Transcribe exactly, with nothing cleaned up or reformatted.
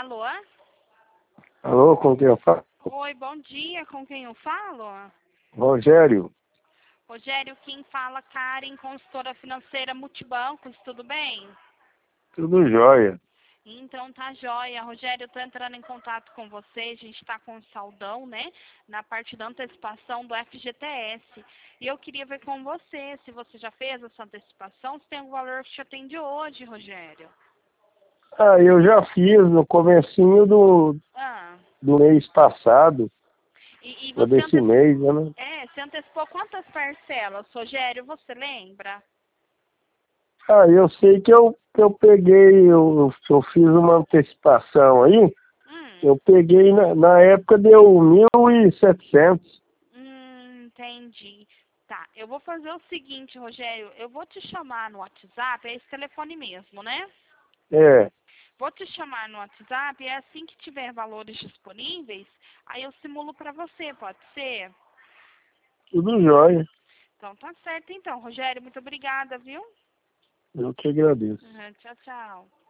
Alô? Alô, com quem eu falo? Oi, bom dia, com quem eu falo? Rogério. Rogério, quem fala, Karen, consultora financeira Multibancos, tudo bem? Tudo jóia. Então tá jóia. Rogério, eu tô entrando em contato com você, a gente tá com um saldão, né, na parte da antecipação do F G T S. E eu queria ver com você, se você já fez essa antecipação, se tem algum valor que te atende hoje, Rogério. Ah, eu já fiz no comecinho do, Ah, do mês passado, e, e ou você, desse anteci... mês, né? é, você antecipou quantas parcelas, Rogério, você lembra? Ah, eu sei que eu, que eu peguei, eu, eu fiz uma antecipação aí, Hum. eu peguei, na, na época deu mil e setecentos. Hum, entendi. Tá, eu vou fazer o seguinte, Rogério, eu vou te chamar no WhatsApp, é esse telefone mesmo, né? É, Vou te chamar no WhatsApp e assim que tiver valores disponíveis, aí eu simulo para você, pode ser? tudo jóia. Então tá certo então, Rogério, muito obrigada, viu? Eu que agradeço. Uhum, tchau, tchau.